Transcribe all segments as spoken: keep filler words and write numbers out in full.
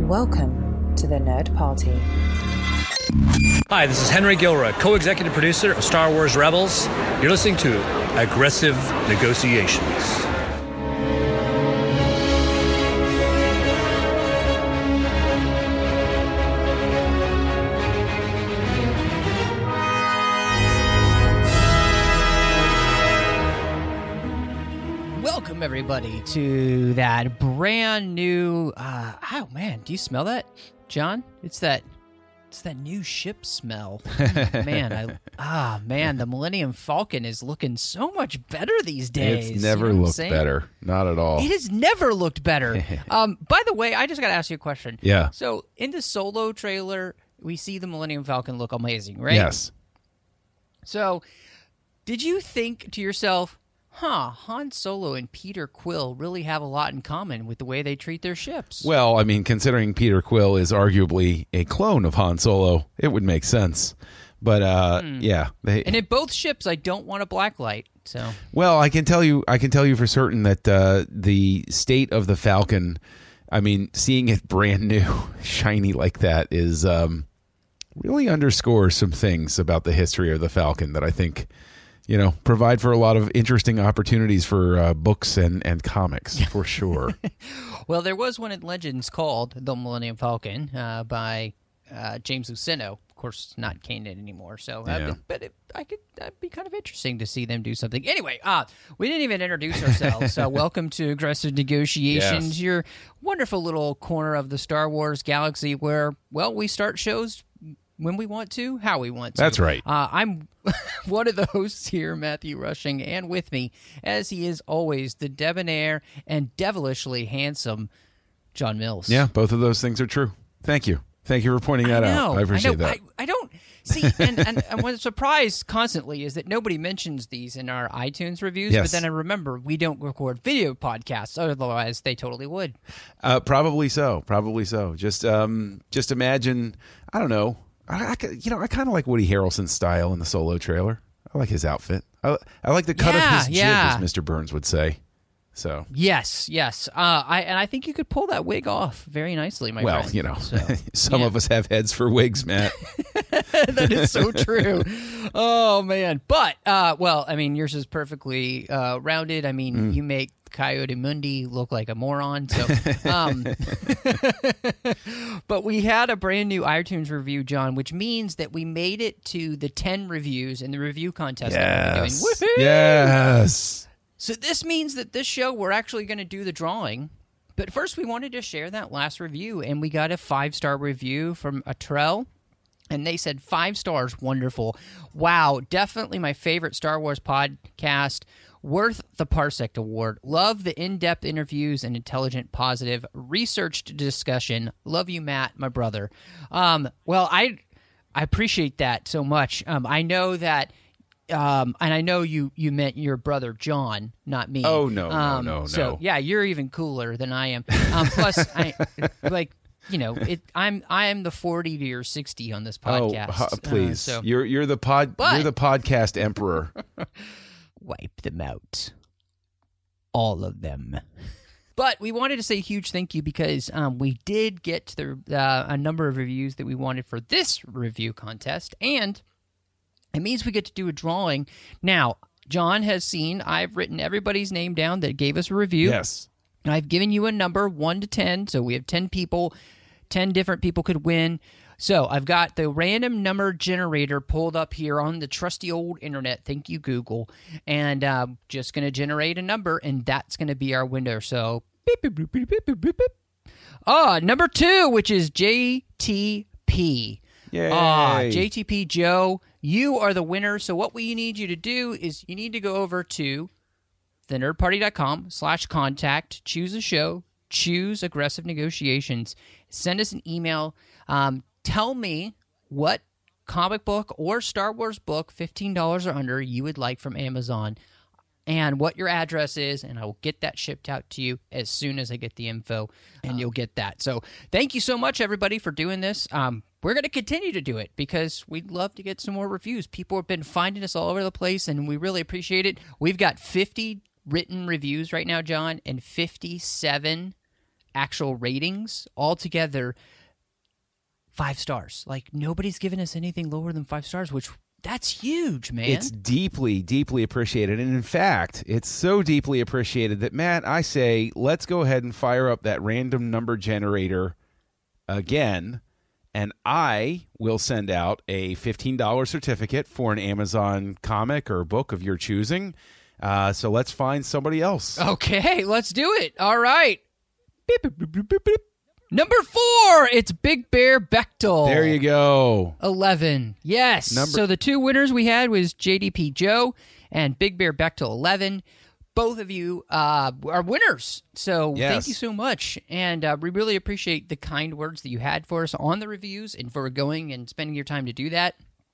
Welcome to the Nerd Party. Hi, this is Henry Gilroy, co-executive producer of Star Wars Rebels. You're listening to Aggressive Negotiations. Welcome, everybody, to that brand new, uh, oh man, do you smell that, John? It's that, it's that new ship smell. man, I, ah, man, the Millennium Falcon is looking so much better these days. It's never you know looked better. Not at all. It has never looked better. um, by the way, I just got to ask you a question. Yeah. So, in the Solo trailer, we see the Millennium Falcon look amazing, right? Yes. So, did you think to yourself, huh, Han Solo and Peter Quill really have a lot in common with the way they treat their ships? Well, I mean, considering Peter Quill is arguably a clone of Han Solo, it would make sense. But uh, hmm. yeah, they, and in both ships, I don't want a blacklight. So, well, I can tell you, I can tell you for certain that uh, the state of the Falcon, I mean, seeing it brand new, shiny like that, is um, really underscores some things about the history of the Falcon that I think, you know, provide for a lot of interesting opportunities for uh, books and, and comics, for sure. Well, there was one in Legends called The Millennium Falcon uh, by uh, James Luceno. Of course, not canon anymore. So, uh, yeah. but, but it, I could that'd be kind of interesting to see them do something. Anyway, uh, we didn't even introduce ourselves. uh, welcome to Aggressive Negotiations, yes. your wonderful little corner of the Star Wars galaxy where, well, we start shows when we want to, how we want to. That's right. Uh, I'm one of the hosts here, Matthew Rushing, and with me, as he is always, the debonair and devilishly handsome John Mills. Yeah, both of those things are true. Thank you. Thank you for pointing that I know, out. I appreciate I know, that. I, I don't see, and, and, and what's surprised constantly is that nobody mentions these in our iTunes reviews, yes. but then I remember we don't record video podcasts, otherwise they totally would. Uh, probably so. Probably so. Just, um, just imagine, I don't know, I, I, you know, I kind of like Woody Harrelson's style in the Solo trailer. I like his outfit. I, I like the cut yeah, of his yeah. jib, as Mister Burns would say. So yes, yes, uh, I and I think you could pull that wig off very nicely, my well, friend. you know, so, some yeah. of us have heads for wigs, Matt. That is so true. Oh man, but uh, well, I mean, yours is perfectly uh, rounded. I mean, mm. you make Coyote Mundi look like a moron. So, um, but we had a brand new iTunes review, John, which means that we made it to the ten reviews in the review contest yes. that we're doing. Woohoo! Yes. So this means that this show we're actually going to do the drawing. But first, we wanted to share that last review, and we got a five-star review from Atrell. And they said, five stars, wonderful. Wow, definitely my favorite Star Wars podcast. Worth the Parsec Award. Love the in-depth interviews and intelligent, positive, researched discussion. Love you, Matt, my brother. Um, well, I I appreciate that so much. Um, I know that, um, and I know you, you meant your brother John, not me. Oh, no, um, no, no, so, no. yeah, you're even cooler than I am. Um, plus, I like... You know, it, I'm I am the forty to your sixty on this podcast. Oh, uh, please, uh, so. you're you're the pod But, you're the podcast emperor. Wipe them out, all of them. But we wanted to say a huge thank you because um, we did get to the, uh, a number of reviews that we wanted for this review contest, and it means we get to do a drawing. Now, John has seen I've written everybody's name down that gave us a review. Yes. I've given you a number, one to ten, so we have ten people. ten different people could win. So I've got the random number generator pulled up here on the trusty old internet. Thank you, Google. And uh, just going to generate a number, and that's going to be our winner. So, beep, beep, beep, beep, beep, beep, beep. Ah, number two, which is J T P. Yay. Ah, J T P Joe, you are the winner. So what we need you to do is you need to go over to thenerdparty.com slash contact, choose a show, choose Aggressive Negotiations, send us an email, um, tell me what comic book or Star Wars book, fifteen dollars or under, you would like from Amazon, and what your address is, and I will get that shipped out to you as soon as I get the info, and you'll get that. So thank you so much, everybody, for doing this. Um, we're going to continue to do it because we'd love to get some more reviews. People have been finding us all over the place, and we really appreciate it. We've got fifty written reviews right now, John, and fifty-seven actual ratings altogether, five stars. Like, nobody's given us anything lower than five stars, which that's huge, man. It's deeply, deeply appreciated. And in fact, it's so deeply appreciated that, Matt, I say, let's go ahead and fire up that random number generator again, and I will send out a fifteen dollars certificate for an Amazon comic or book of your choosing. Uh, so let's find somebody else. Okay, let's do it. All right. Beep, beep, beep, beep, beep. Number four, it's Big Bear Bechtel. There you go. eleven. Yes. Number- so the two winners we had was J D P Joe and Big Bear Bechtel eleven. Both of you uh, are winners. So Yes. thank you so much. And uh, we really appreciate the kind words that you had for us on the reviews and for going and spending your time to do that.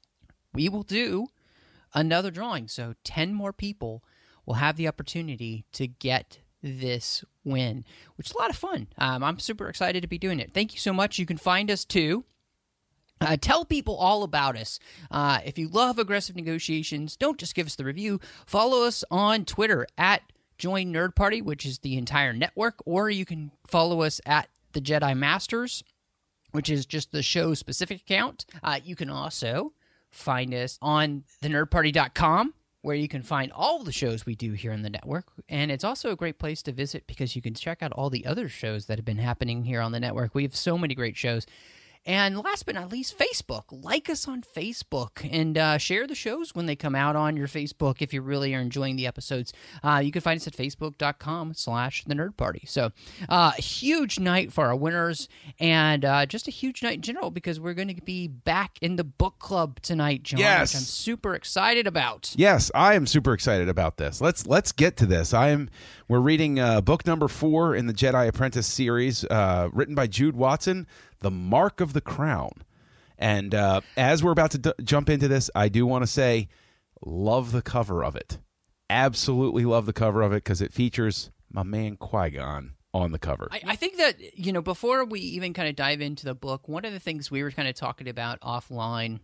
We will do another drawing. So ten more people will have the opportunity to get this win, which is a lot of fun. Um, I'm super excited to be doing it. Thank you so much. You can find us too. Uh, tell people all about us. Uh, if you love Aggressive Negotiations, don't just give us the review. Follow us on Twitter at Join Nerd Party, which is the entire network, or you can follow us at The Jedi Masters, which is just the show's specific account. Uh, you can also find us on the nerd party dot com, where you can find all the shows we do here in the network. And it's also a great place to visit because you can check out all the other shows that have been happening here on the network. We have so many great shows. And last but not least, Facebook. Like us on Facebook and uh, share the shows when they come out on your Facebook if you really are enjoying the episodes. Uh, you can find us at facebook.com slash the nerd party. So uh, a huge night for our winners and uh, just a huge night in general because we're going to be back in the book club tonight, John, Yes. which I'm super excited about. Yes, I am super excited about this. Let's let's get to this. I am. We're reading uh, book number four in the Jedi Apprentice series, uh, written by Jude Watson, The Mark of the Crown. And uh, as we're about to d- jump into this, I do want to say, love the cover of it. Absolutely love the cover of it because it features my man Qui-Gon on the cover. I, I think that, you know, before we even kind of dive into the book, one of the things we were kind of talking about offline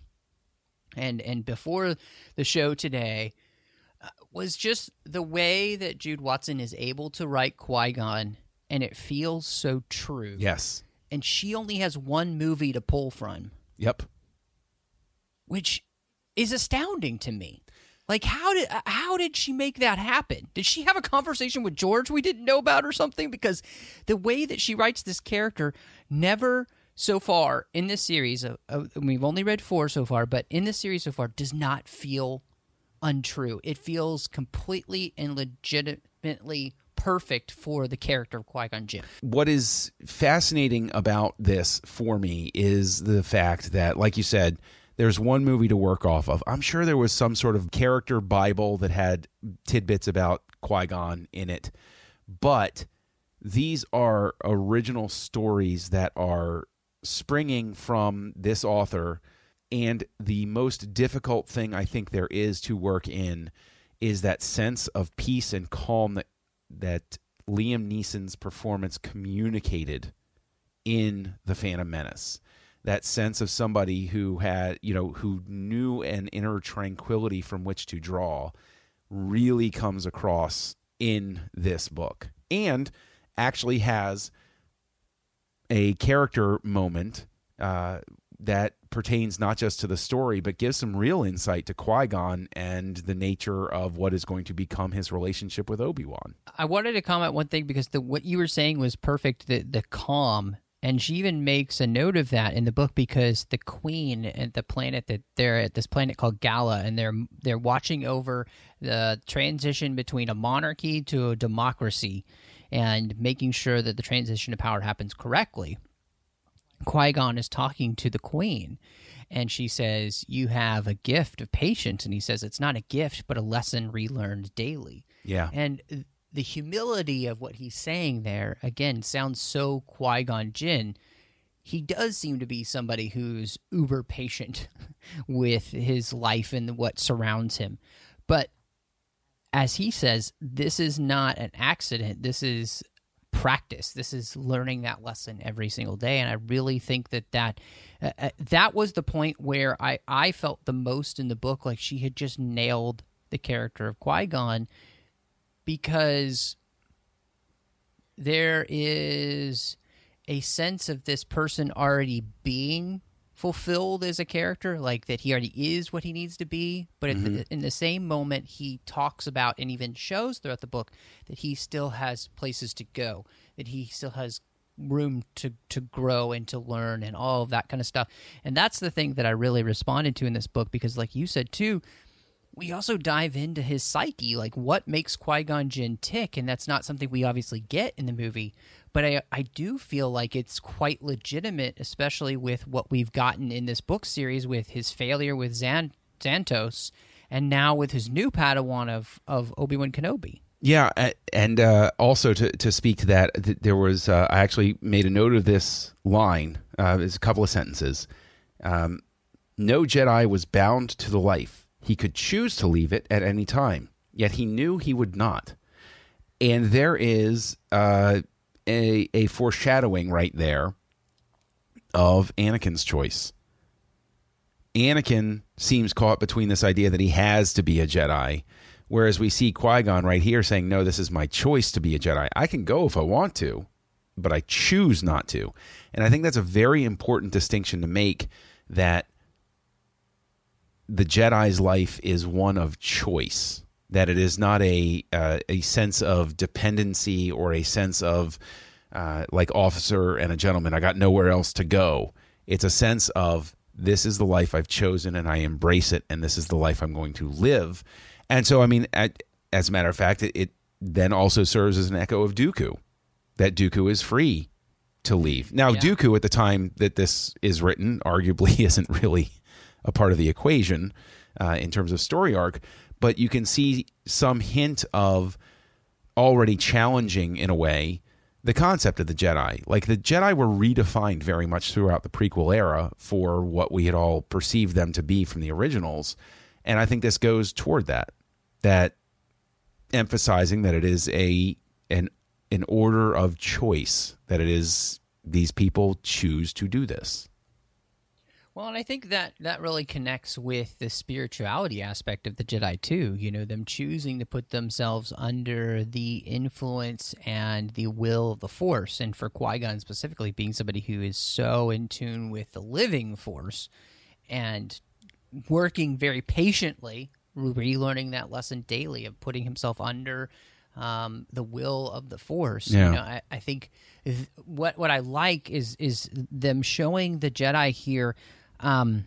and and before the show today uh, was just the way that Jude Watson is able to write Qui-Gon, and it feels so true. Yes. And she only has one movie to pull from, Yep. which is astounding to me. Like, how did how did she make that happen? Did she have a conversation with George we didn't know about or something? Because the way that she writes this character never so far in this series, uh, uh, we've only read four so far, but in this series so far does not feel untrue. It feels completely and legitimately perfect for the character of Qui-Gon Jinn. What is fascinating about this for me is the fact that, like you said, there's one movie to work off of. I'm sure there was some sort of character Bible that had tidbits about Qui-Gon in it, but these are original stories that are springing from this author, and the most difficult thing I think there is to work in is that sense of peace and calm that that Liam Neeson's performance communicated in The Phantom Menace. That sense of somebody who had, you know, who knew an inner tranquility from which to draw really comes across in this book. And actually has a character moment uh, that pertains not just to the story, but gives some real insight to Qui-Gon and the nature of what is going to become his relationship with Obi-Wan. I wanted to comment one thing because the what you were saying was perfect, the, the calm. And she even makes a note of that in the book because the queen at the planet that they're at, this planet called Gala, and they're they're watching over the transition between a monarchy to a democracy and making sure that the transition of power happens correctly. Qui-Gon is talking to the queen, and she says, "You have a gift of patience," and he says, "It's not a gift, but a lesson relearned daily." Yeah. And the humility of what he's saying there, again, sounds so Qui-Gon Jinn. He does seem to be somebody who's uber patient with his life and what surrounds him. But as he says, this is not an accident. This is practice. This is learning that lesson every single day. And I really think that that, uh, that was the point where I, I felt the most in the book, like she had just nailed the character of Qui-Gon, because there is a sense of this person already being fulfilled as a character, like that he already is what he needs to be. But mm-hmm. in, the, in the same moment, he talks about and even shows throughout the book that he still has places to go, that he still has room to, to grow and to learn and all of that kind of stuff. And that's the thing that I really responded to in this book, because like you said too, we also dive into his psyche, like what makes Qui-Gon Jinn tick, and that's not something we obviously get in the movie, but I, I do feel like it's quite legitimate, especially with what we've gotten in this book series with his failure with Zan- Xantos, and now with his new Padawan of, of Obi-Wan Kenobi. Yeah, and uh, also to, to speak to that, there was uh, I actually made a note of this line. Uh, there's a couple of sentences. Um, no Jedi was bound to the life. He could choose to leave it at any time, yet he knew he would not. And there is uh, a, a foreshadowing right there of Anakin's choice. Anakin seems caught between this idea that he has to be a Jedi, whereas we see Qui-Gon right here saying, no, this is my choice to be a Jedi. I can go if I want to, but I choose not to. And I think that's a very important distinction to make, that the Jedi's life is one of choice, that it is not a uh, a sense of dependency or a sense of uh, like officer and a gentleman, I got nowhere else to go. It's a sense of, this is the life I've chosen and I embrace it, and this is the life I'm going to live. And so, I mean, at, as a matter of fact, it, it then also serves as an echo of Dooku, that Dooku is free to leave. Now, yeah. Dooku at the time that this is written arguably isn't really a part of the equation uh, in terms of story arc, but you can see some hint of already challenging, in a way, the concept of the Jedi. Like, the Jedi were redefined very much throughout the prequel era for what we had all perceived them to be from the originals, and I think this goes toward that, that emphasizing that it is a an an order of choice, that it is these people choose to do this. Well, and I think that that really connects with the spirituality aspect of the Jedi, too. You know, them choosing to put themselves under the influence and the will of the Force. And for Qui-Gon specifically, being somebody who is so in tune with the living Force and working very patiently, relearning that lesson daily of putting himself under um, the will of the Force. Yeah. You know, I, I think th- what what I like is is them showing the Jedi here. Um,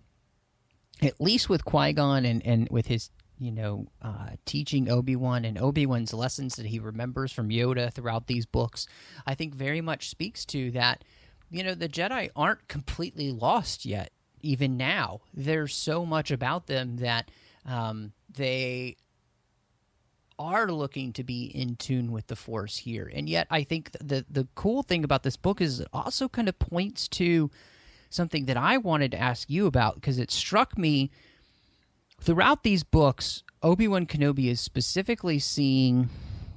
at least with Qui-Gon and, and with his, you know, uh, teaching Obi-Wan and Obi-Wan's lessons that he remembers from Yoda throughout these books, I think very much speaks to that, you know, the Jedi aren't completely lost yet, even now. There's so much about them that um, they are looking to be in tune with the Force here. And yet I think the the cool thing about this book is it also kind of points to something that I wanted to ask you about, because it struck me throughout these books, Obi-Wan Kenobi is specifically seeing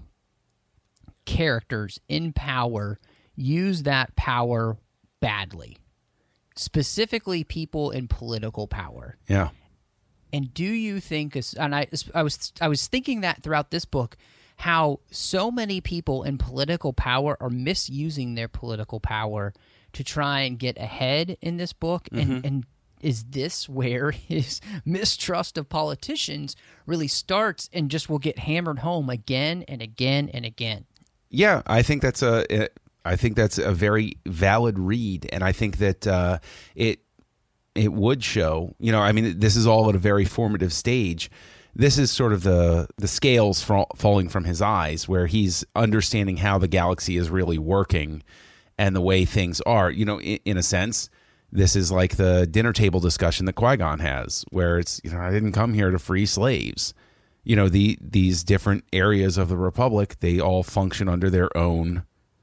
characters in power use that power badly, specifically people in political power. Yeah. And do you think, and I, I was I was thinking that throughout this book, how so many people in political power are misusing their political power to try and get ahead in this book, and, mm-hmm. and is this where his mistrust of politicians really starts and just will get hammered home again and again and again? Yeah, I think that's a, I think that's a very valid read, and I think that uh, it it would show. You know, I mean, this is all at a very formative stage. This is sort of the the scales fall, falling from his eyes, where he's understanding how the galaxy is really working and the way things are. You know, in, in a sense, this is like the dinner table discussion that Qui-Gon has, where it's, you know, I didn't come here to free slaves. You know, the these different areas of the Republic, they all function under their own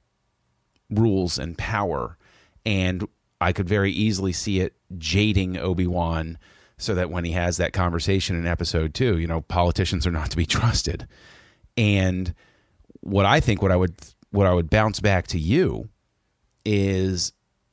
rules and power. And I could very easily see it jading Obi-Wan, so that when he has that conversation in episode two, you know, politicians are not to be trusted. And what I think, what I would, what I would bounce back to you is,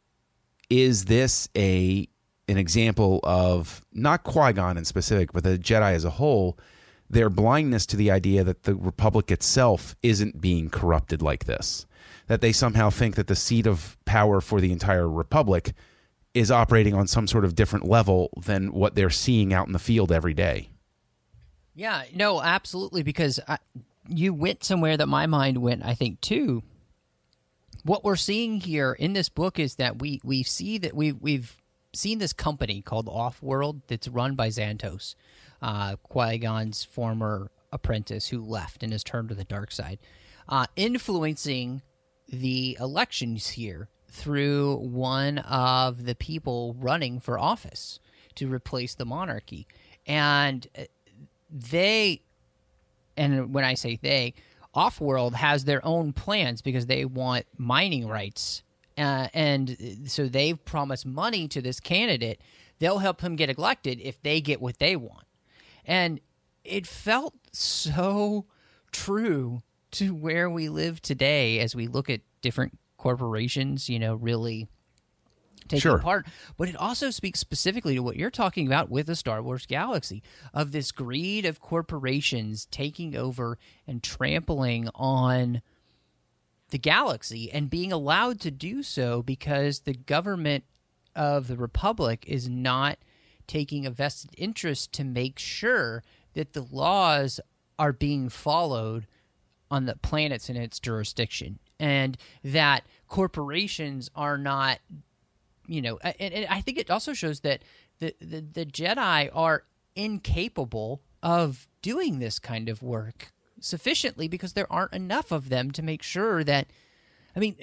is this a an example of, not Qui-Gon in specific, but the Jedi as a whole, their blindness to the idea that the Republic itself isn't being corrupted like this? that they somehow think that the seat of power for the entire republic is operating on some sort of different level than what they're seeing out in the field every day. Yeah, no, absolutely, because I, you went somewhere that my mind went, I think, too. What we're seeing here in this book is that we, we see that we, we've seen this company called Offworld that's run by Xantos, uh, Qui-Gon's former apprentice who left and has turned to the dark side, uh, influencing the elections here through one of the people running for office to replace the monarchy. And they, and when I say they, Offworld has their own plans because they want mining rights. Uh, and so they've promised money to this candidate. They'll help him get elected if they get what they want. And it felt so true to where we live today as we look at different corporations, you know, really taking Sure. part. But it also speaks specifically to what you're talking about with the Star Wars galaxy, of this greed of corporations taking over and trampling on the galaxy and being allowed to do so because the government of the Republic is not taking a vested interest to make sure that the laws are being followed on the planets in its jurisdiction, and that corporations are not, you know, and, and I think it also shows that the, the, the Jedi are incapable of doing this kind of work sufficiently because there aren't enough of them to make sure that, I mean,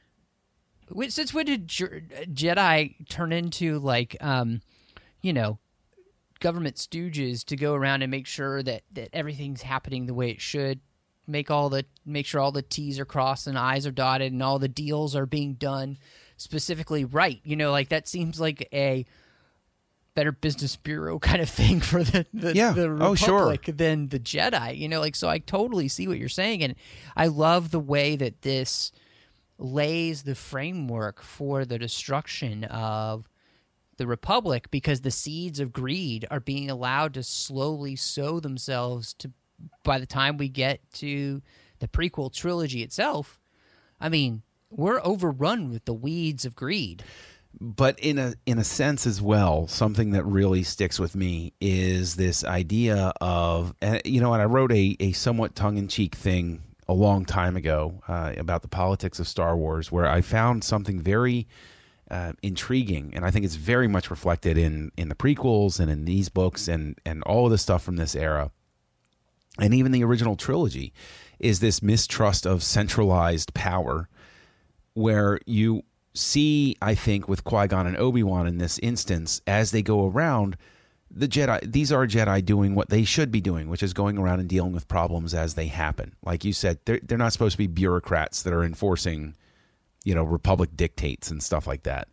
since when did Jedi turn into, like, um, you know, government stooges to go around and make sure that, that everything's happening the way it should, make all the make sure all the T's are crossed and I's are dotted and all the deals are being done specifically right? You know, like that seems like a Better Business Bureau kind of thing for the the, Yeah. the Oh, Republic sure. than the Jedi. You know, like, so I totally see what you're saying, and I love the way that this lays the framework for the destruction of the Republic, because the seeds of greed are being allowed to slowly sow themselves to, by the time we get to the prequel trilogy itself, I mean, we're overrun with the weeds of greed. But in a in a sense as well, something that really sticks with me is this idea of, and you know, and I wrote a, a somewhat tongue-in-cheek thing a long time ago uh, about the politics of Star Wars, where I found something very uh, intriguing, and I think it's very much reflected in, in the prequels and in these books and, and all of the stuff from this era, and even the original trilogy, is this mistrust of centralized power, where you see, I think, with Qui-Gon and Obi-Wan in this instance, as they go around, the Jedi, these are Jedi doing what they should be doing, which is going around and dealing with problems as they happen. Like you said, they're, they're not supposed to be bureaucrats that are enforcing, you know, Republic dictates and stuff like that.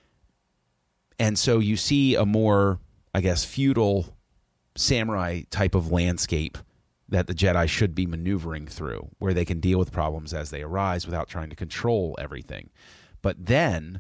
And so you see a more, I guess, feudal samurai type of landscape that the Jedi should be maneuvering through, where they can deal with problems as they arise without trying to control everything. But then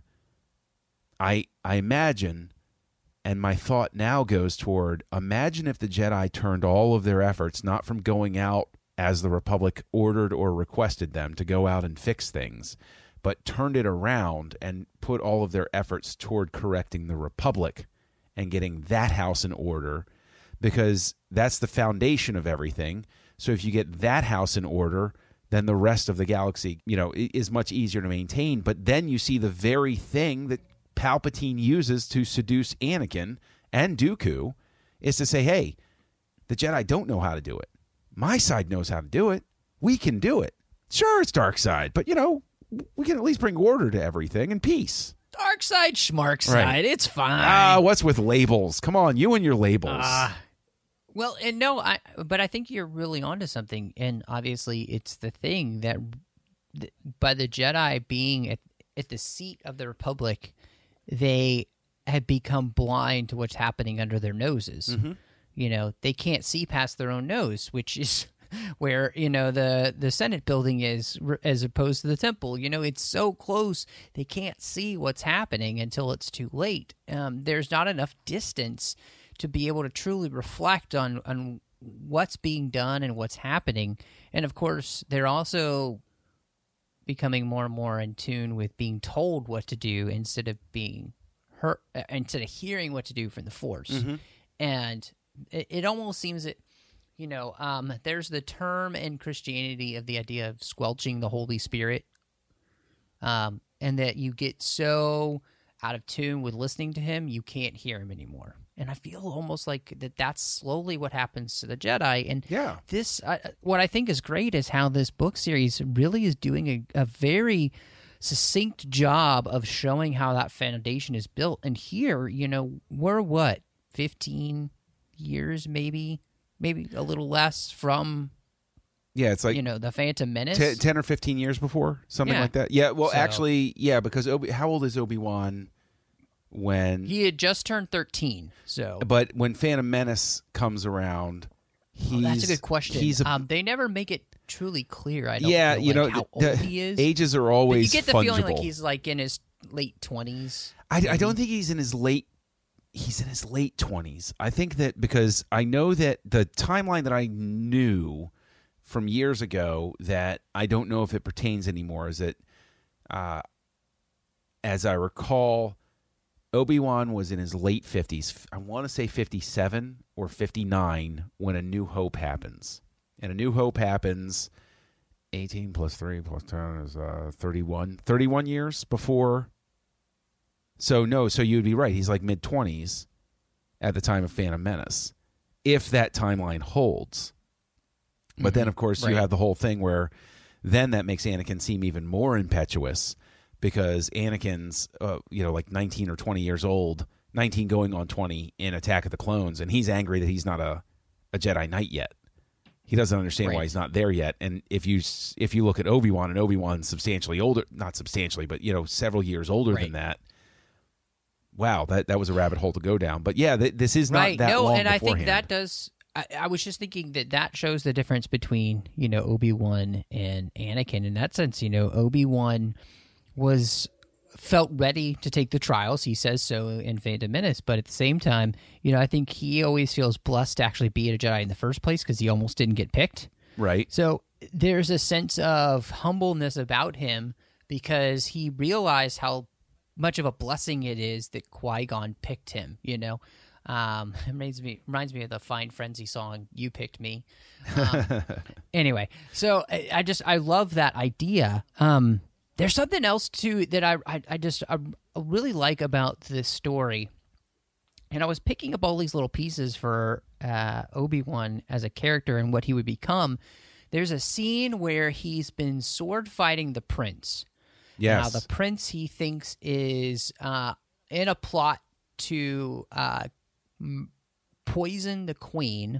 I I imagine, and my thought now goes toward, imagine if the Jedi turned all of their efforts not from going out as the Republic ordered or requested them to go out and fix things, but turned it around and put all of their efforts toward correcting the Republic and getting that house in order, because that's the foundation of everything. So if you get that house in order, then the rest of the galaxy, you know, is much easier to maintain. But then you see the very thing that Palpatine uses to seduce Anakin and Dooku is to say, hey, the Jedi don't know how to do it. My side knows how to do it. We can do it. Sure, it's dark side, but, you know, we can at least bring order to everything and peace. Dark side, schmark side, Right. it's fine. Ah, what's with labels? Come on, you and your labels. Ah. Well, and no, I but I think you're really onto something, and obviously it's the thing that th- by the Jedi being at, at the seat of the Republic, they have become blind to what's happening under their noses. Mm-hmm. You know, they can't see past their own nose, which is where, you know, the, the Senate building is r- as opposed to the temple. You know, it's so close, they can't see what's happening until it's too late. Um, there's not enough distance to be able to truly reflect on, on what's being done and what's happening. And, of course, they're also becoming more and more in tune with being told what to do instead of being hurt, uh, instead of hearing what to do from the Force. Mm-hmm. And it, it almost seems that, you know, um, there's the term in Christianity of the idea of squelching the Holy Spirit, um, and that you get so out of tune with listening to him, you can't hear him anymore. And I feel almost like that that's slowly what happens to the Jedi. And Yeah. this, uh, what I think is great is how this book series really is doing a, a very succinct job of showing how that foundation is built. And here, you know, we're what, fifteen years maybe, maybe a little less from, Yeah, it's like you know, the Phantom Menace. t- ten or fifteen years before, something Yeah. like that. Yeah, well, So- actually, yeah, because Obi- how old is Obi-Wan when... He had just turned thirteen, so... But when Phantom Menace comes around, he's... Oh, that's a good question. He's a, um, they never make it truly clear, I don't yeah, feel you like, know, how the- old he is. ages are But always you get the fungible. feeling like he's like in his late twenties. I, I don't think he's in his late. He's in his late twenties. I think that because I know that the timeline that I knew from years ago that I don't know if it pertains anymore is that, uh, as I recall, Obi-Wan was in his late fifties. I want to say fifty-seven or fifty-nine when A New Hope happens. And A New Hope happens eighteen plus three plus ten is uh, thirty-one. thirty-one years before. So, no, so you'd be right. He's like mid-twenties at the time of Phantom Menace, if that timeline holds. But Mm-hmm. then, of course, Right. you have the whole thing where then that makes Anakin seem even more impetuous because Anakin's, uh, you know, like nineteen or twenty years old, nineteen going on twenty in Attack of the Clones, and he's angry that he's not a, a Jedi Knight yet. He doesn't understand Right. why he's not there yet. And if you if you look at Obi-Wan, and Obi-Wan's substantially older, not substantially, but, you know, several years older Right. than that. Wow, that, that was a rabbit hole to go down. But yeah, th- this is not Right. that No, long and I think beforehand. that does... I, I was just thinking that that shows the difference between, you know, Obi-Wan and Anakin. In that sense, you know, Obi-Wan was... felt ready to take the trials. He says so in Phantom Menace, but at the same time, you know, I think he always feels blessed to actually be a Jedi in the first place because he almost didn't get picked. Right. So there's a sense of humbleness about him because he realized how much of a blessing it is that Qui-Gon picked him, you know? Um, it reminds me, reminds me of the Fine Frenzy song, You Picked Me. Um, anyway, so I, I just, I love that idea. Um, There's something else too that I I, I just I really like about this story, and I was picking up all these little pieces for uh, Obi-Wan as a character and what he would become. There's a scene where he's been sword fighting the prince. Yes. Now the prince he thinks is uh, in a plot to uh, m- poison the queen,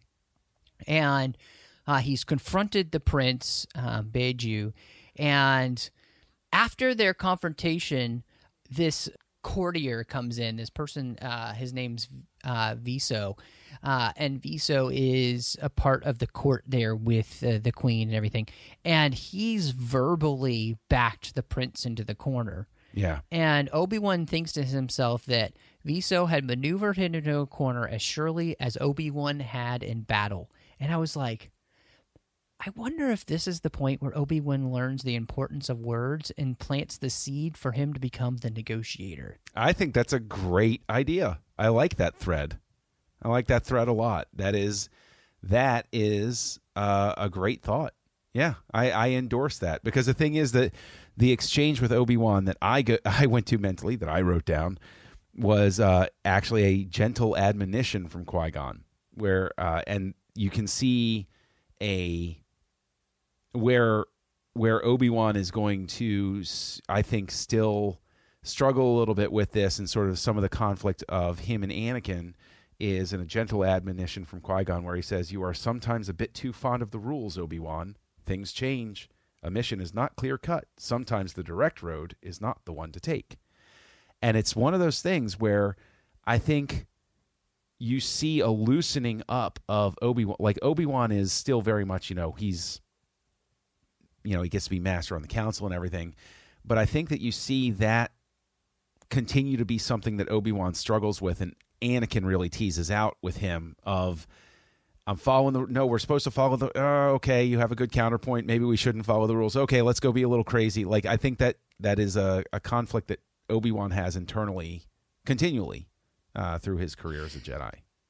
and uh, he's confronted the prince, uh, Beju, and after their confrontation, this courtier comes in. This person, uh, his name's uh, Viso, uh, and Viso is a part of the court there with uh, the queen and everything. And he's verbally backed the prince into the corner. Yeah. And Obi-Wan thinks to himself that Viso had maneuvered him into a corner as surely as Obi-Wan had in battle. And I was like, I wonder if this is the point where Obi-Wan learns the importance of words and plants the seed for him to become the negotiator. I think that's a great idea. I like that thread. I like that thread a lot. That is, that is uh, a great thought. Yeah, I, I endorse that because the thing is that the exchange with Obi-Wan that I go, I went to mentally that I wrote down was uh, actually a gentle admonition from Qui-Gon, where uh, and you can see a where where Obi-Wan is going to, I think, still struggle a little bit with this, and sort of some of the conflict of him and Anakin is in a gentle admonition from Qui-Gon where he says, "You are sometimes a bit too fond of the rules, Obi-Wan. Things change. A mission is not clear-cut. Sometimes the direct road is not the one to take." And it's one of those things where I think you see a loosening up of Obi-Wan. Like, Obi-Wan is still very much, you know, he's, you know, he gets to be master on the council and everything. But I think that you see that continue to be something that Obi-Wan struggles with, and Anakin really teases out with him of, I'm following the no. We're supposed to follow the. Uh, okay, you have a good counterpoint. Maybe we shouldn't follow the rules. Okay, let's go be a little crazy. Like I think that that is a, a conflict that Obi-Wan has internally, continually, uh, through his career as a Jedi.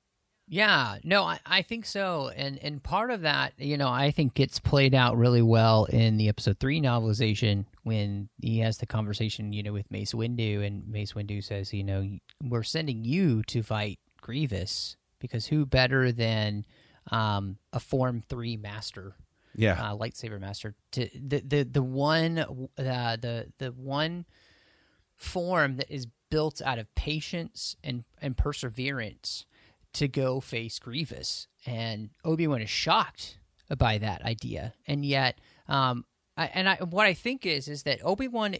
Yeah, no, I, I think so, and and part of that, you know, I think gets played out really well in the Episode Three novelization when he has the conversation, you know, with Mace Windu, and Mace Windu says, you know, we're sending you to fight Grievous because who better than um, a Form Three master, Yeah, uh, lightsaber master, to the the the one uh, the the one form that is built out of patience and and perseverance to go face Grievous. And Obi-Wan is shocked by that idea. And yet, um, I, and I, what I think is, is that Obi-Wan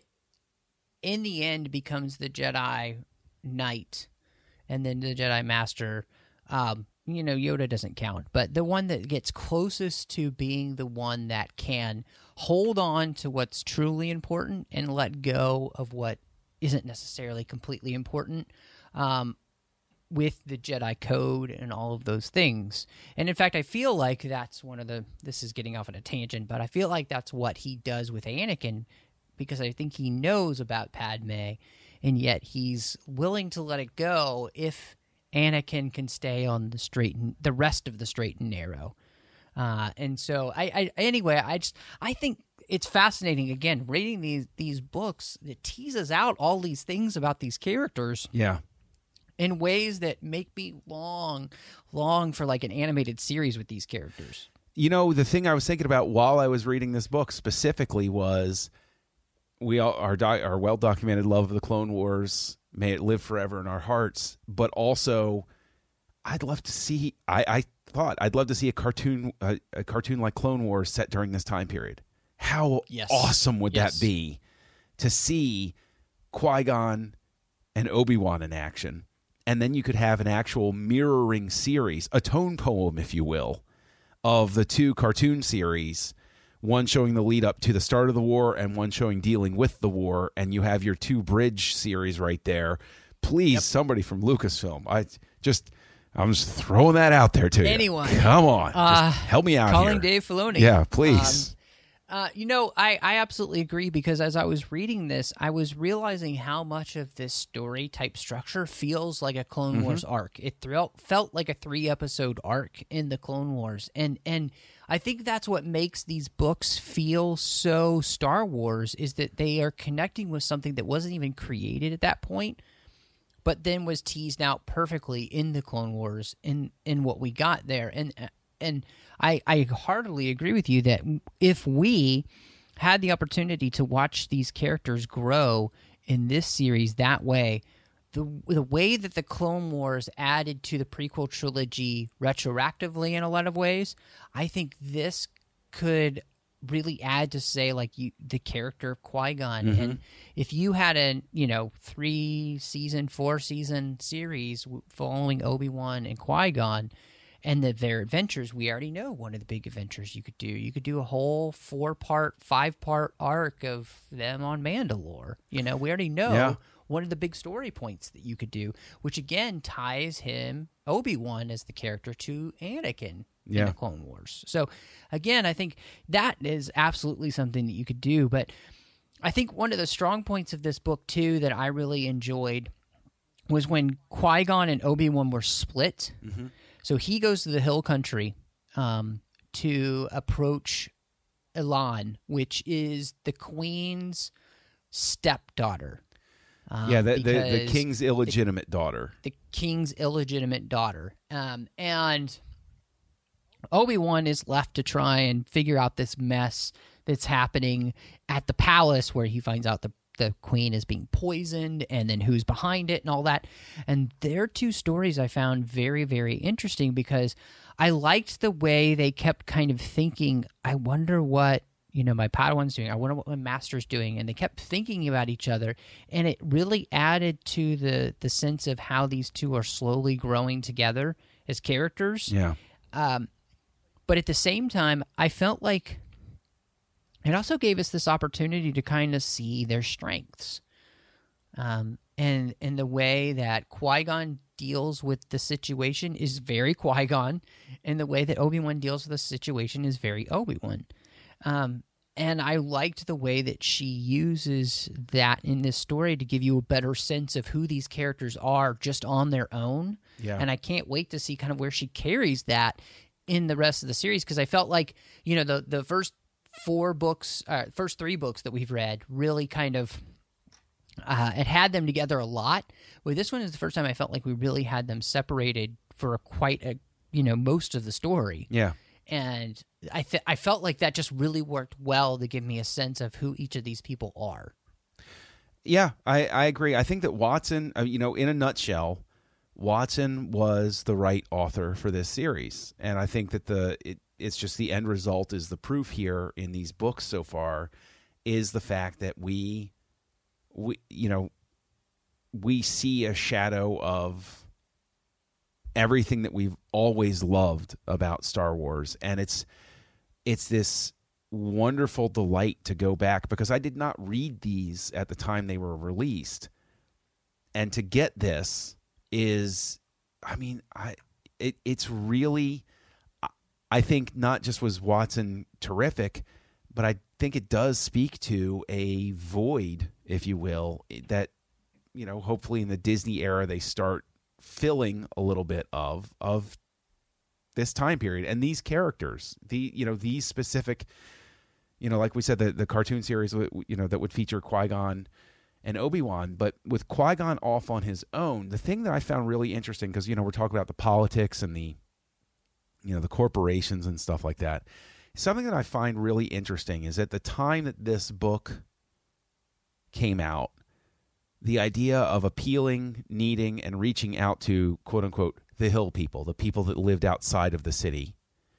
in the end becomes the Jedi Knight and then the Jedi Master. Um, you know, Yoda doesn't count, but the one that gets closest to being the one that can hold on to what's truly important and let go of what isn't necessarily completely important. Um, with the Jedi Code and all of those things. And in fact, I feel like that's one of the, this is getting off on a tangent, but I feel like that's what he does with Anakin, because I think he knows about Padme, and yet he's willing to let it go if Anakin can stay on the straight and the rest of the straight and narrow. Uh, and so I, I, anyway, I just, I think it's fascinating, again, reading these, these books that teases out all these things about these characters. yeah. In ways that make me long, long for like an animated series with these characters. You know, the thing I was thinking about while I was reading this book specifically was we all our di- our well documented love of the Clone Wars. May it live forever in our hearts. But also, I'd love to see. I, I thought I'd love to see a cartoon a, a cartoon like Clone Wars set during this time period. How Yes. awesome would Yes. that be to see Qui-Gon and Obi-Wan in action? And then you could have an actual mirroring series, a tone poem, if you will, of the two cartoon series, one showing the lead up to the start of the war and one showing dealing with the war, and you have your two bridge series right there. Please, Yep. somebody from Lucasfilm. I just, I'm just throwing that out there to you. Anyone. Come on. Uh, just help me out Calling here. Dave Filoni. Yeah, please. Um, Uh, you know, I, I absolutely agree, because as I was reading this, I was realizing how much of this story type structure feels like a Clone Mm-hmm. Wars arc. It thre- felt like a three episode arc in the Clone Wars. And, and I think that's what makes these books feel so Star Wars, is that they are connecting with something that wasn't even created at that point, but then was teased out perfectly in the Clone Wars in, in what we got there. And, and I, I heartily agree with you that if we had the opportunity to watch these characters grow in this series that way, the the way that the Clone Wars added to the prequel trilogy retroactively in a lot of ways, I think this could really add to, say, like you, the character of Qui-Gon. Mm-hmm. And if you had a, you know, three season, four season series following Obi-Wan and Qui-Gon, and the, their adventures, we already know one of the big adventures you could do. You could do a whole four-part, five-part arc of them on Mandalore. You know, we already know Yeah. one of the big story points that you could do, which again ties him, Obi-Wan as the character, to Anakin Yeah. in the Clone Wars. So again, I think that is absolutely something that you could do. But I think one of the strong points of this book, too, that I really enjoyed was when Qui-Gon and Obi-Wan were split. Mm-hmm. So he goes to the Hill Country um, to approach Elan, which is the Queen's stepdaughter. Um, yeah, the, the, the because king's illegitimate daughter. the king's illegitimate daughter. Um, and Obi-Wan is left to try and figure out this mess that's happening at the palace, where he finds out the the queen is being poisoned, and then who's behind it and all that. And their two stories I found very, very interesting, because I liked the way they kept kind of thinking, I wonder what, you know, my Padawan's doing. I wonder what my master's doing. And they kept thinking about each other. And it really added to the, the sense of how these two are slowly growing together as characters. Yeah. Um, but at the same time, I felt like it also gave us this opportunity to kind of see their strengths. Um, and and the way that Qui-Gon deals with the situation is very Qui-Gon, and the way that Obi-Wan deals with the situation is very Obi-Wan. Um, and I liked the way that she uses that in this story to give you a better sense of who these characters are just on their own. Yeah. And I can't wait to see kind of where she carries that in the rest of the series, because I felt like, you know, the, the first four books, uh, first three books that we've read really kind of, uh, it had them together a lot. With this one is the first time I felt like we really had them separated for a quite a, you know, most of the story. Yeah. And I th- I felt like that just really worked well to give me a sense of who each of these people are. Yeah, I, I agree. I think that Watson, uh, you know, in a nutshell, Watson was the right author for this series. And I think that the it, it's just the end result is the proof here in these books so far is the fact that we, we you know, we see a shadow of everything that we've always loved about Star Wars. And it's it's this wonderful delight to go back, because I did not read these at the time they were released. And to get this is, I mean, I it it's really, I think not just was Watson terrific, but I think it does speak to a void, if you will, that, you know, hopefully in the Disney era they start filling a little bit of of this time period and these characters, the you know these specific, you know, like we said, the the cartoon series, you know, that would feature Qui-Gon and Obi-Wan, but with Qui-Gon off on his own, the thing that I found really interesting, because, you know, we're talking about the politics and the, you know, the corporations and stuff like that. Something that I find really interesting is at the time that this book came out, the idea of appealing, needing, and reaching out to, quote unquote, the hill people, the people that lived outside of the city,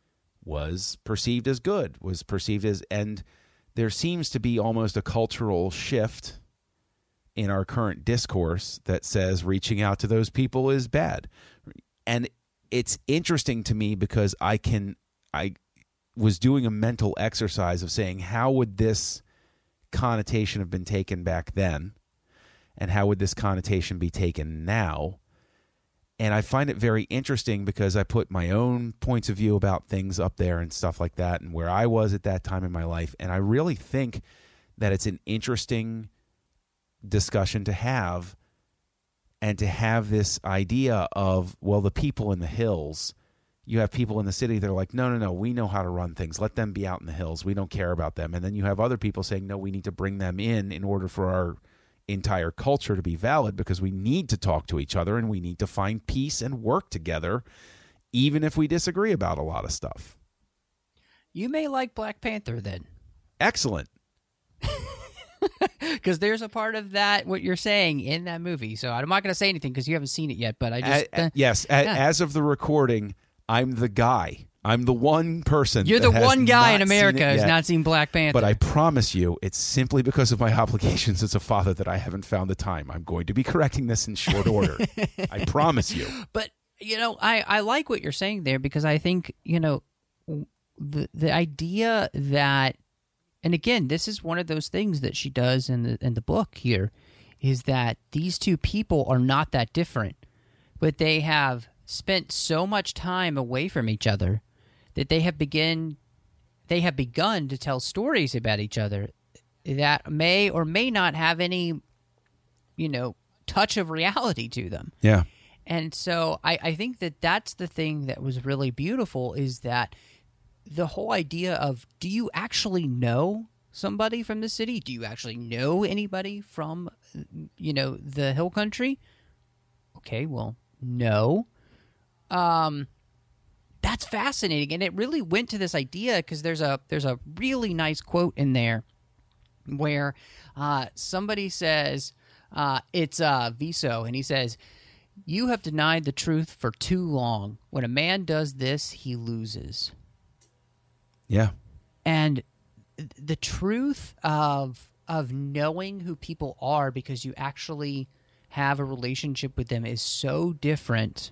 was perceived as good, was perceived as, and there seems to be almost a cultural shift in our current discourse that says reaching out to those people is bad. And it's interesting to me because I can, I was doing a mental exercise of saying, how would this connotation have been taken back then? And how would this connotation be taken now? And I find it very interesting because I put my own points of view about things up there and stuff like that and where I was at that time in my life. And I really think that it's an interesting discussion to have, and to have this idea of, well, the people in the hills, you have people in the city that are like, no, no, no, we know how to run things. Let them be out in the hills. We don't care about them. And then you have other people saying, no, we need to bring them in in order for our entire culture to be valid, because we need to talk to each other and we need to find peace and work together, even if we disagree about a lot of stuff. You may like Black Panther then. Excellent. Because there's a part of that, what you're saying, in that movie. So I'm not going to say anything because you haven't seen it yet, but I just... Uh, uh, yes, yeah. as of the recording, I'm the guy. I'm the one person. You're the that has one guy in not America seen it who's yet. not seen Black Panther. But I promise you, it's simply because of my obligations as a father that I haven't found the time. I'm going to be correcting this in short order. I promise you. But, you know, I, I like what you're saying there, because I think, you know, the the idea that, and again, this is one of those things that she does in the in the book here, is that these two people are not that different, but they have spent so much time away from each other that they have begin they have begun to tell stories about each other that may or may not have any, you know, touch of reality to them. Yeah. And so I, I think that that's the thing that was really beautiful, is that the whole idea of, do you actually know somebody from the city? Do you actually know anybody from, you know, the hill country? Okay, well, no. Um, that's fascinating. And it really went to this idea, because there's a there's a really nice quote in there where uh, somebody says, uh, it's uh, Viso, and he says, "You have denied the truth for too long. When a man does this, he loses." Yeah. And the truth of of knowing who people are because you actually have a relationship with them is so different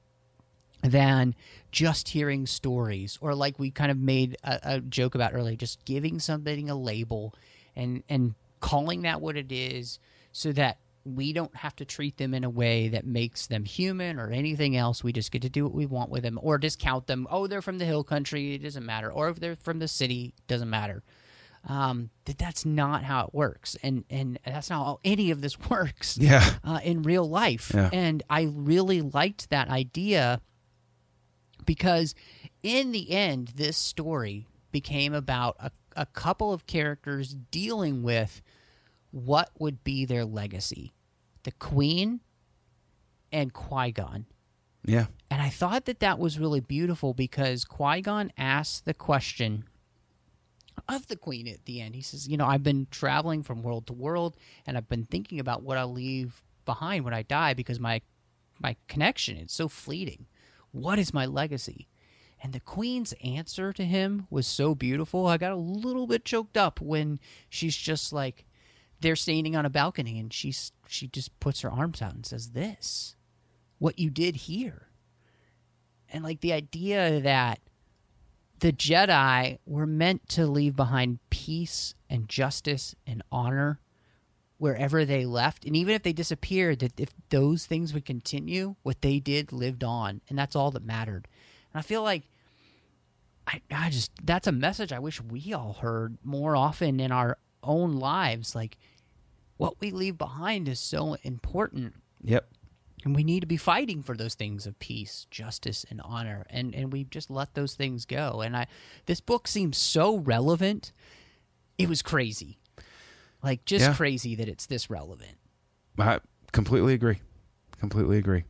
than just hearing stories, or like we kind of made a, a joke about earlier, just giving something a label and and calling that what it is, so that we don't have to treat them in a way that makes them human or anything else. We just get to do what we want with them, or discount them. Oh, they're from the hill country, it doesn't matter. Or if they're from the city, it doesn't matter. Um, that that's not how it works, and and that's not how any of this works. Yeah. Uh, in real life. Yeah. And I really liked that idea, because in the end, this story became about a, a couple of characters dealing with what would be their legacy. The Queen and Qui-Gon. Yeah. And I thought that that was really beautiful, because Qui-Gon asked the question of the Queen at the end. He says, you know, I've been traveling from world to world, and I've been thinking about what I'll leave behind when I die, because my my connection is so fleeting. What is my legacy? And the Queen's answer to him was so beautiful. I got a little bit choked up when she's just like, they're standing on a balcony, and she's she just puts her arms out and says, this, what you did here. And like the idea that the Jedi were meant to leave behind peace and justice and honor wherever they left. And even if they disappeared, that if those things would continue, what they did lived on. And that's all that mattered. And I feel like I, I just, that's a message I wish we all heard more often in our own lives. Like, what we leave behind is so important. Yep. And we need to be fighting for those things of peace, justice, and honor. And and we just let those things go. And I, this book seems so relevant. It was crazy. Like, just Yeah. crazy that it's this relevant. I completely agree. Completely agree.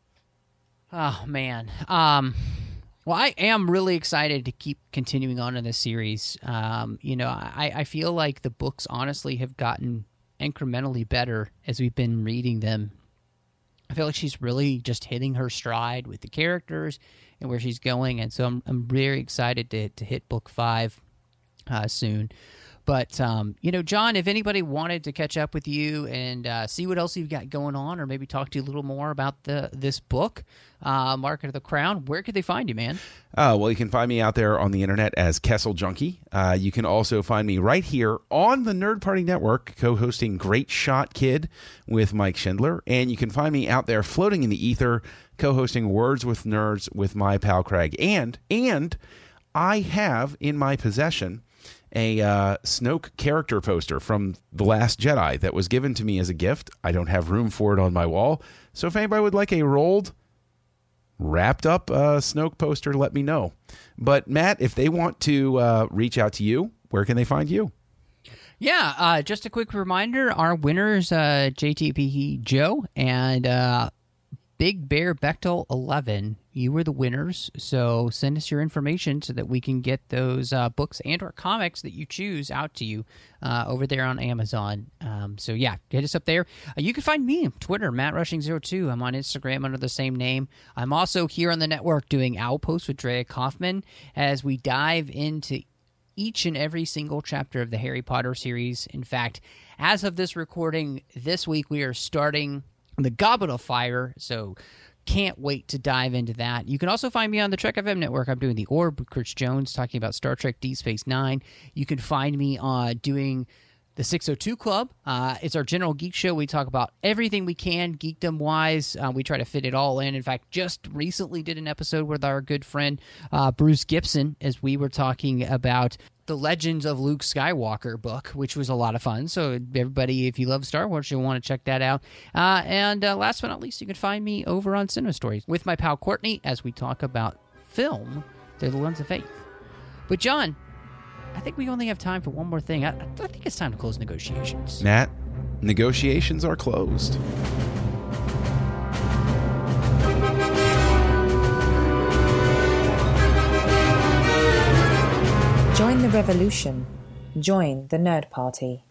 Oh, man. Um, well, I am really excited to keep continuing on in this series. Um, you know, I, I feel like the books honestly have gotten incrementally better as we've been reading them. I feel like she's really just hitting her stride with the characters and where she's going, and so I'm I'm very excited to to hit book five uh, soon. But um, you know, John, if anybody wanted to catch up with you and uh, see what else you've got going on, or maybe talk to you a little more about the this book, uh, Market of the Crown, where could they find you, man? Uh, well, you can find me out there on the internet as Kessel Junkie. Uh, you can also find me right here on the Nerd Party Network, co-hosting Great Shot Kid with Mike Schindler. And you can find me out there floating in the ether, co-hosting Words with Nerds with my pal Craig. And, and I have in my possession a uh, Snoke character poster from The Last Jedi that was given to me as a gift. I don't have room for it on my wall. So if anybody would like a rolled, wrapped up uh, Snoke poster, let me know. But Matt, if they want to uh, reach out to you, where can they find you? Yeah, uh, just a quick reminder, our winners, uh, J T P Joe and uh, Big Bear Bechtel eleven, you were the winners, so send us your information so that we can get those uh, books and or comics that you choose out to you uh, over there on Amazon. Um, so yeah, hit us up there. Uh, you can find me on Twitter, Matt Rushing zero two. I'm on Instagram under the same name. I'm also here on the network doing Owl Post with Drea Kaufman as we dive into each and every single chapter of the Harry Potter series. In fact, as of this recording this week, we are starting the Goblet of Fire, so can't wait to dive into that. You can also find me on the Trek F M network. I'm doing The Orb with Chris Jones, talking about Star Trek Deep Space Nine. You can find me uh, doing the six oh two Club. Uh, it's our general geek show. We talk about everything we can, geekdom-wise. Uh, we try to fit it all in. In fact, just recently did an episode with our good friend uh, Bruce Gibson as we were talking about the Legends of Luke Skywalker book, which was a lot of fun. So everybody, if you love Star Wars, you'll want to check that out. Uh, and uh, last but not least, you can find me over on Cinema Stories with my pal Courtney as we talk about film through the lens of faith. But John, I think we only have time for one more thing. I, I think it's time to close negotiations. Matt, negotiations are closed. Join the revolution. Join the Nerd Party.